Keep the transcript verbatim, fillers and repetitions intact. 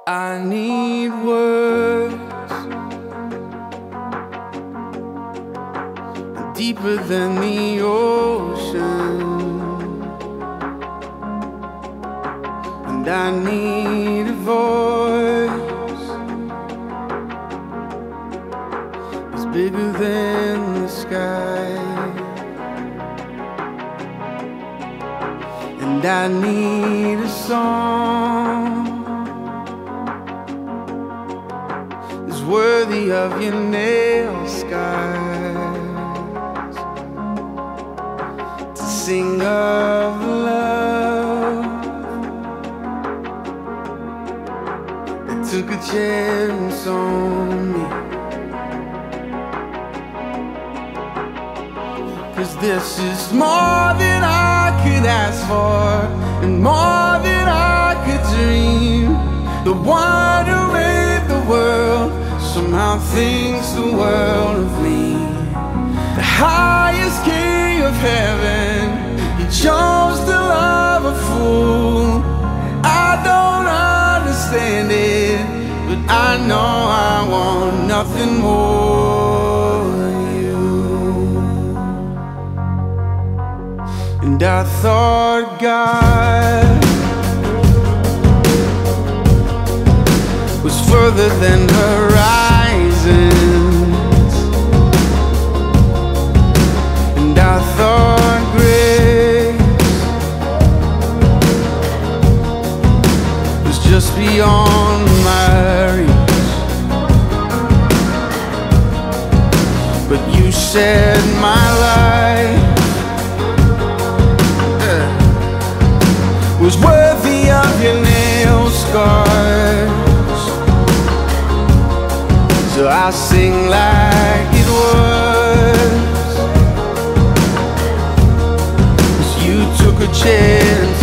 I need words deeper than the ocean, and I need a voice that's bigger than the sky, and I need a song worthy of your nail scars, to sing of the love that took a chance on me. 'Cause this is more than I could ask for, and more than I could dream. The one who made the world somehow thinks the world of me. The highest king of heaven, he chose to love a fool. I don't understand it, but I know I want nothing more than you. And I thought God was further than horizons, and I thought grace was just beyond my reach. But you said my life uh, was worthy of your nail scars. So I sing like it was, 'cause you took a chance